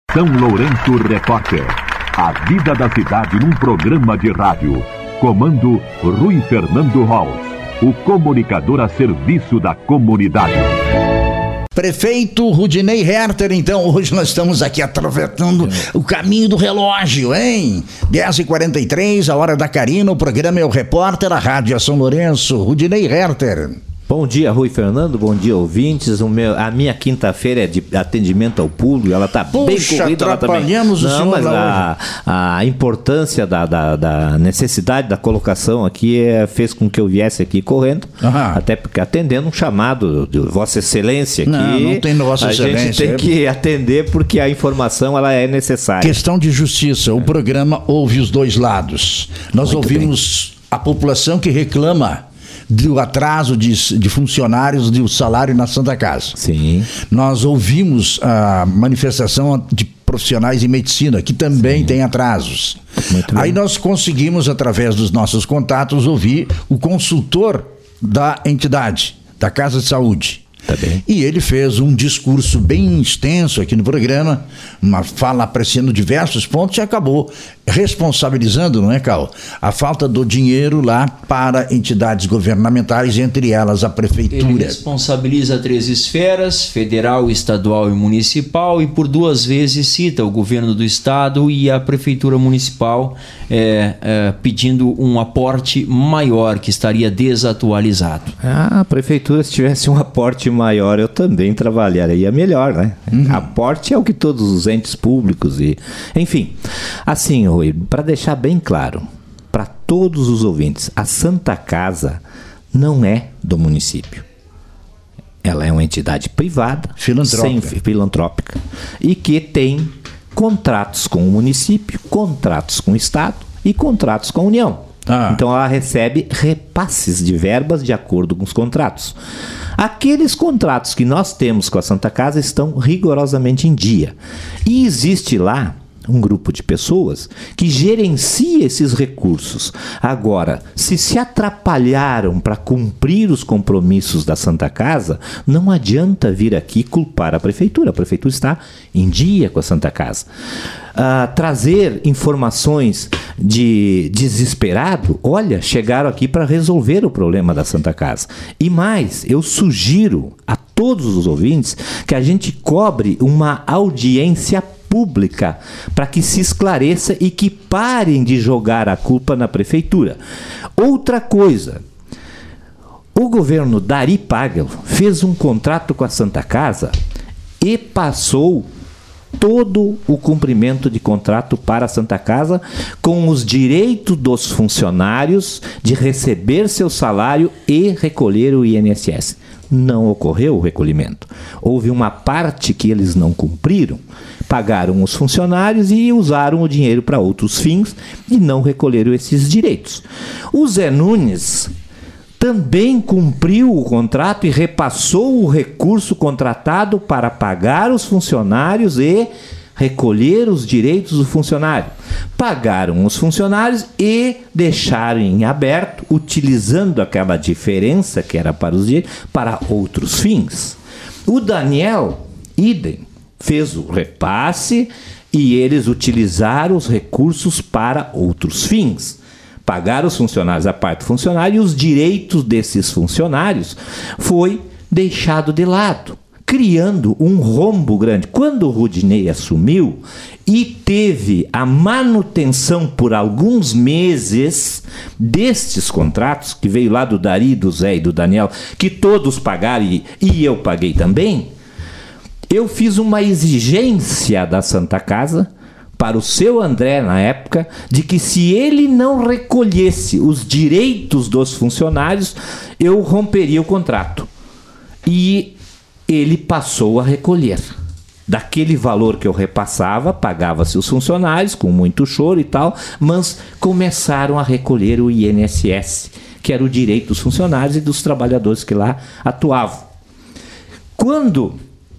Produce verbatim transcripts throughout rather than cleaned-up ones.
São Lourenço Repórter. A vida da cidade num programa de rádio. Comando Rui Fernando Holz, o comunicador a serviço da comunidade. Prefeito Rudinei Herter, então, hoje nós estamos aqui atravessando o caminho do relógio, hein? dez e quarenta e três, a hora da Carina, o programa é o Repórter, a rádio é São Lourenço. Rudinei Herter. Bom dia, Rui Fernando, bom dia, ouvintes. O meu, a minha quinta-feira é de atendimento ao público, ela está bem corrida. Ela atrapalhamos também. o Não, senhor mas a, a importância da, da, da necessidade da colocação aqui é, fez com que eu viesse aqui correndo, Aham. até porque atendendo um chamado de Vossa Excelência aqui. Não, não tem Vossa a Excelência. A gente tem que atender porque a informação ela é necessária. Questão de justiça, o programa ouve os dois lados. Nós Muito ouvimos bem. A população que reclama do atraso de, de funcionários do salário na Santa Casa. Sim. Nós ouvimos a manifestação de profissionais em medicina, que também Sim. tem atrasos. Muito Aí bem. Nós conseguimos, através dos nossos contatos, ouvir o consultor da entidade, da Casa de Saúde. Tá bem. E ele fez um discurso bem extenso aqui no programa, uma fala apreciando diversos pontos e acabou responsabilizando, não é, Cal? A falta do dinheiro lá para entidades governamentais, entre elas a prefeitura. Ele responsabiliza três esferas, federal, estadual e municipal, e por duas vezes cita o governo do estado e a prefeitura municipal é, é, pedindo um aporte maior, que estaria desatualizado. Ah, a prefeitura, se tivesse um aporte maior, eu também trabalharia melhor, né? Uhum. Aporte é o que todos os entes públicos e... Enfim, assim, Rui, para deixar bem claro, para todos os ouvintes, a Santa Casa não é do município. Ela é uma entidade privada, filantrópica, sem, filantrópica e que tem contratos com o município, contratos com o Estado e contratos com a União. Ah. Então ela recebe repasses de verbas de acordo com os contratos. Aqueles contratos que nós temos com a Santa Casa estão rigorosamente em dia. E existe lá um grupo de pessoas que gerencia esses recursos. Agora, se se atrapalharam para cumprir os compromissos da Santa Casa, não adianta vir aqui culpar a prefeitura. A prefeitura está em dia com a Santa Casa. Uh, trazer informações de desesperado, olha, chegaram aqui para resolver o problema da Santa Casa. E mais, eu sugiro a todos os ouvintes que a gente cobre uma audiência pública para que se esclareça e que parem de jogar a culpa na prefeitura. Outra coisa, o governo Dari Pagel fez um contrato com a Santa Casa e passou todo o cumprimento de contrato para a Santa Casa com os direitos dos funcionários de receber seu salário e recolher o I N S S. Não ocorreu o recolhimento. Houve uma parte que eles não cumpriram, pagaram os funcionários e usaram o dinheiro para outros fins e não recolheram esses direitos. O Zé Nunes também cumpriu o contrato e repassou o recurso contratado para pagar os funcionários e recolher os direitos do funcionário. Pagaram os funcionários e deixaram em aberto, utilizando aquela diferença que era para os direitos, para outros fins. O Daniel, idem, fez o repasse e eles utilizaram os recursos para outros fins. Pagaram os funcionários, a parte do funcionário, e os direitos desses funcionários foi deixado de lado, criando um rombo grande. Quando o Rudinei assumiu e teve a manutenção por alguns meses destes contratos, que veio lá do Dari, do Zé e do Daniel, que todos pagaram e, e eu paguei também, eu fiz uma exigência da Santa Casa para o seu André, na época, de que se ele não recolhesse os direitos dos funcionários, eu romperia o contrato. E ele passou a recolher. Daquele valor que eu repassava, pagava-se os funcionários, com muito choro e tal, mas começaram a recolher o I N S S, que era o direito dos funcionários e dos trabalhadores que lá atuavam. Quando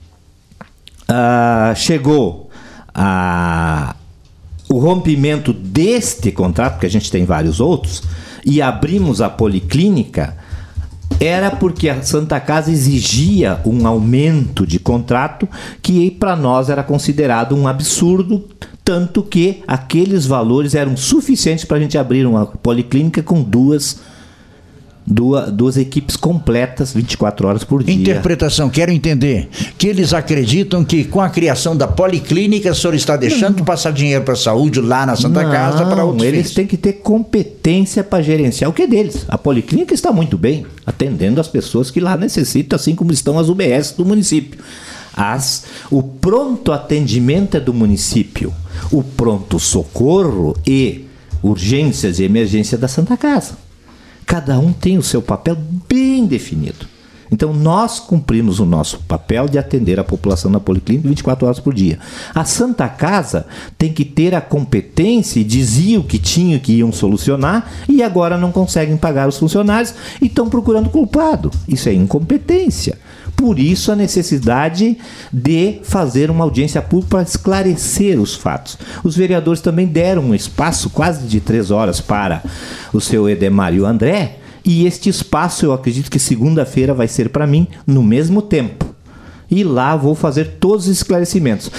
uh, chegou a, o rompimento deste contrato, porque a gente tem vários outros, e abrimos a policlínica, era porque a Santa Casa exigia um aumento de contrato que para nós era considerado um absurdo, tanto que aqueles valores eram suficientes para a gente abrir uma policlínica com duas, duas, duas equipes completas vinte e quatro horas por dia. Interpretação, quero entender que eles acreditam que com a criação da policlínica o senhor está deixando de passar dinheiro para a saúde lá na Santa Não, Casa para outros eles fins. têm que ter competência para gerenciar o que é deles. A policlínica está muito bem, atendendo as pessoas que lá necessitam, assim como estão as U B S do município. As, o pronto atendimento é do município, o pronto socorro e urgências e emergência da Santa Casa. Cada um tem o seu papel bem definido. Então nós cumprimos o nosso papel de atender a população na policlínica vinte e quatro horas por dia. A Santa Casa tem que ter a competência, e dizia o que tinham que iam solucionar e agora não conseguem pagar os funcionários e estão procurando culpado. Isso é incompetência. Por isso a necessidade de fazer uma audiência pública para esclarecer os fatos. Os vereadores também deram um espaço quase de três horas para o seu Edemar e o André, e este espaço eu acredito que segunda-feira vai ser para mim no mesmo tempo. E lá vou fazer todos os esclarecimentos.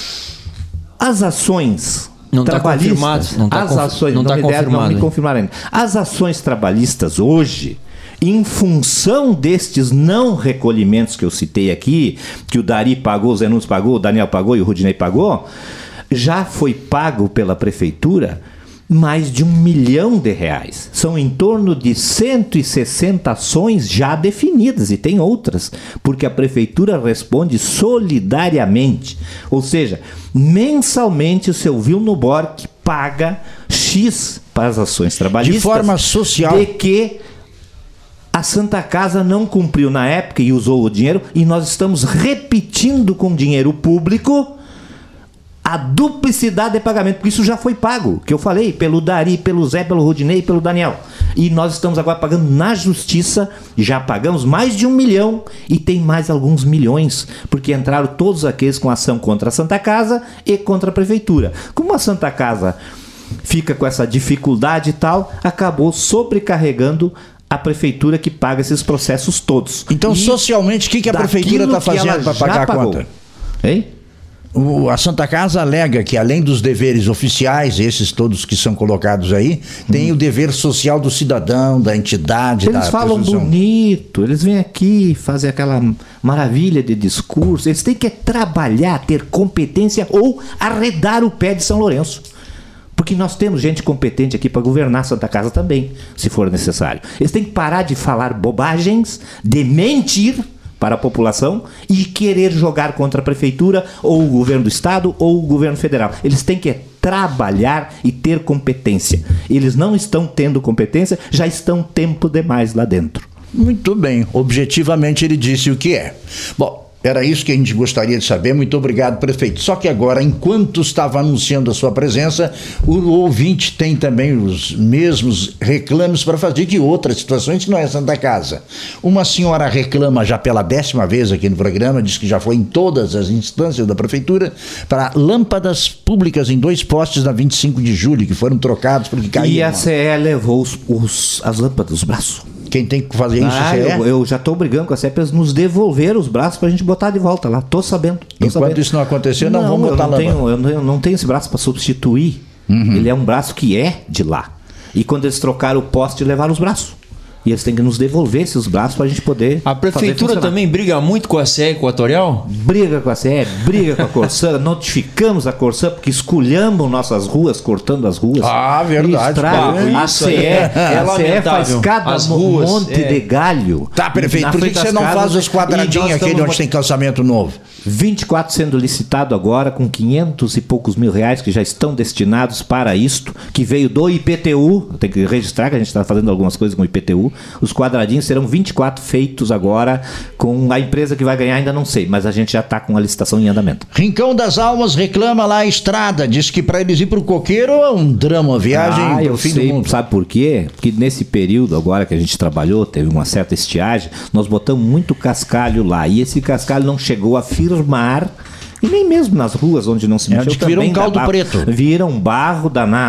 As ações não trabalhistas... Tá confirmado, não está as ações, não não, tá me deram, não me confirmaram ainda. As ações trabalhistas hoje, em função destes não recolhimentos que eu citei aqui, que o Dari pagou, o Zé Nunes pagou, o Daniel pagou e o Rudinei pagou, já foi pago pela prefeitura mais de um milhão de reais. São em torno de cento e sessenta ações já definidas, e tem outras, porque a prefeitura responde solidariamente. Ou seja, mensalmente o seu Vilno Bork paga X para as ações trabalhistas. De forma social. De que a Santa Casa não cumpriu na época e usou o dinheiro, e nós estamos repetindo com dinheiro público a duplicidade de pagamento, porque isso já foi pago, que eu falei, pelo Dari, pelo Zé, pelo Rudinei e pelo Daniel. E nós estamos agora pagando na justiça, já pagamos mais de um milhão e tem mais alguns milhões, porque entraram todos aqueles com ação contra a Santa Casa e contra a Prefeitura. Como a Santa Casa fica com essa dificuldade e tal, acabou sobrecarregando a prefeitura que paga esses processos todos. Então, e socialmente, o que, que a prefeitura está fazendo para pagar a conta? Hein? O, a Santa Casa alega que, além dos deveres oficiais, esses todos que são colocados aí, hum. tem o dever social do cidadão, da entidade. Eles da falam presunção. bonito, eles vêm aqui, fazem aquela maravilha de discurso. Eles têm que trabalhar, ter competência ou arredar o pé de São Lourenço. Porque nós temos gente competente aqui para governar Santa Casa também, se for necessário. Eles têm que parar de falar bobagens, de mentir para a população e querer jogar contra a prefeitura ou o governo do estado ou o governo federal. Eles têm que trabalhar e ter competência. Eles não estão tendo competência, já estão tempo demais lá dentro. Muito bem, objetivamente ele disse o que é. Bom, era isso que a gente gostaria de saber. Muito obrigado, prefeito. Só que agora, enquanto estava anunciando a sua presença, o ouvinte tem também os mesmos reclames para fazer de outras situações que não é Santa Casa. Uma senhora reclama já pela décima vez aqui no programa, diz que já foi em todas as instâncias da prefeitura, para lâmpadas públicas em dois postes na vinte e cinco de julho, que foram trocados porque caíram. E a C E levou os, os, as lâmpadas, os braços. Quem tem que fazer isso ah, é? eu, eu já estou brigando com a C E P para nos devolver os braços para a gente botar de volta lá. Tô sabendo. Tô Enquanto sabendo. isso não acontecer, não, não vamos botar eu não tenho, eu, não, eu não tenho esse braço para substituir. Uhum. Ele é um braço que é de lá. E quando eles trocaram o poste, levaram os braços. E eles têm que nos devolver esses braços para a gente poder. A prefeitura também briga muito com a C E Equatorial? Briga com a C E, briga com a Corsã, notificamos a Corsã porque esculhambam nossas ruas, cortando as ruas. Ah, verdade. A C E, é a C E faz cada as ruas, monte é. de galho. Tá, prefeito, por que você não faz os quadradinhos aquele onde tem calçamento novo? vinte e quatro sendo licitado agora, com quinhentos e poucos mil reais que já estão destinados para isto, que veio do I P T U. Tem que registrar que a gente está fazendo algumas coisas com o I P T U. Os quadradinhos serão vinte e quatro feitos agora, com a empresa que vai ganhar ainda não sei, mas a gente já está com a licitação em andamento. Rincão das Almas reclama lá a estrada, diz que para eles ir para o Coqueiro é um drama, a viagem ah, pro fim sei, do mundo. Sabe por quê? Porque nesse período agora que a gente trabalhou, teve uma certa estiagem, nós botamos muito cascalho lá, e esse cascalho não chegou a firmar. E nem mesmo nas ruas onde não se mexeu, é, também vira um caldo barro, preto. Vira um barro danado.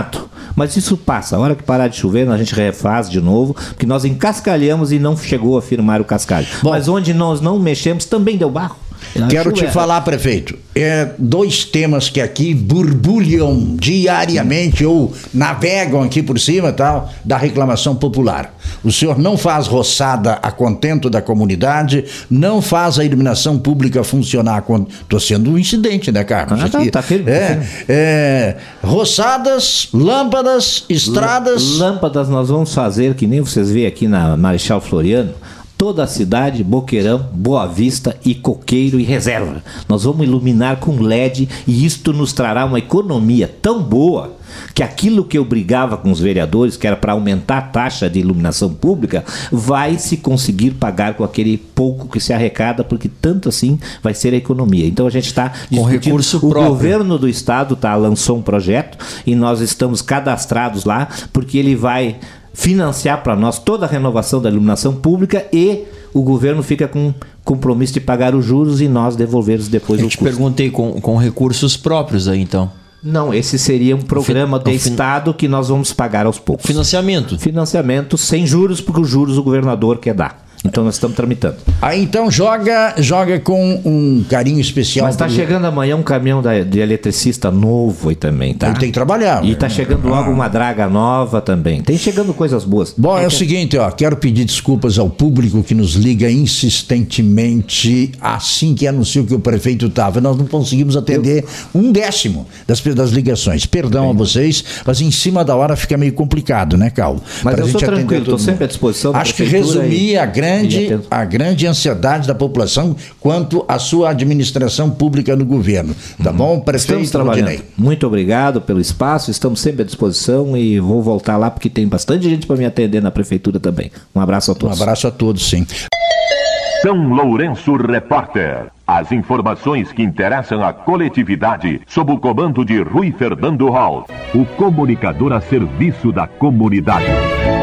Mas isso passa. A hora que parar de chover, a gente refaz de novo, porque nós encascalhamos e não chegou a firmar o cascalho. Bom, mas onde nós não mexemos também deu barro. Quero te falar, prefeito, é dois temas que aqui borbulham diariamente ou navegam aqui por cima, tal, da reclamação popular. O senhor não faz roçada a contento da comunidade, não faz a iluminação pública funcionar. Estou sendo um incidente, né, Carlos? Ah, tá, tá firme, é, tá firme. É, roçadas, lâmpadas, estradas... Lâmpadas nós vamos fazer, que nem vocês veem aqui na Marechal Floriano, toda a cidade, Boqueirão, Boa Vista e Coqueiro e Reserva. Nós vamos iluminar com L E D e isto nos trará uma economia tão boa que aquilo que eu brigava com os vereadores, que era para aumentar a taxa de iluminação pública, vai se conseguir pagar com aquele pouco que se arrecada, porque tanto assim vai ser a economia. Então a gente está com recurso o próprio. Governo do estado tá, lançou um projeto e nós estamos cadastrados lá, porque ele vai financiar para nós toda a renovação da iluminação pública e o governo fica com compromisso de pagar os juros e nós devolvermos depois o custo. Eu te perguntei com, com recursos próprios aí, então. Não, esse seria um programa fin- de fin- estado que nós vamos pagar aos poucos. Financiamento. Financiamento sem juros, porque os juros o governador quer dar. Então nós estamos tramitando. Aí então joga, joga com um carinho especial. Mas está pro... chegando amanhã um caminhão da, de eletricista novo aí também, tá? Ele tem que trabalhar. E está chegando logo ah. uma draga nova também. Tem chegando coisas boas. Bom, é o seguinte, ó, quero pedir desculpas ao público que nos liga insistentemente assim que anunciou que o prefeito estava. Nós não conseguimos atender Eu... um décimo das, das ligações. Perdão Bem. a vocês, mas em cima da hora fica meio complicado, né, Carlos? Mas pra eu estou tranquilo, estou sempre à disposição. Acho que resumi e... a grande a grande ansiedade da população quanto à sua administração pública no governo. Tá bom, prefeito? Estamos trabalhando. Muito obrigado pelo espaço, estamos sempre à disposição e vou voltar lá porque tem bastante gente para me atender na prefeitura também. Um abraço a todos. Um abraço a todos, sim. São Lourenço Repórter. As informações que interessam a coletividade sob o comando de Rui Fernando Hall, o comunicador a serviço da comunidade.